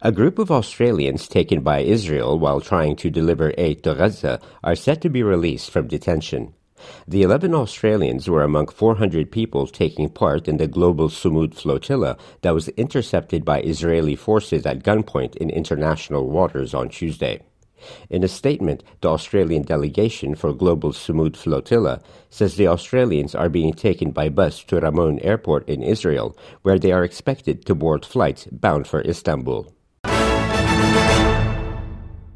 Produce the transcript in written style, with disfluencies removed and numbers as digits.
A group of Australians taken by Israel while trying to deliver aid to Gaza are set to be released from detention. The 11 Australians were among 400 people taking part in the global Sumud flotilla that was intercepted by Israeli forces at gunpoint in international waters on Tuesday. In a statement, the Australian delegation for Global Sumud Flotilla says the Australians are being taken by bus to Ramon Airport in Israel, where they are expected to board flights bound for Istanbul.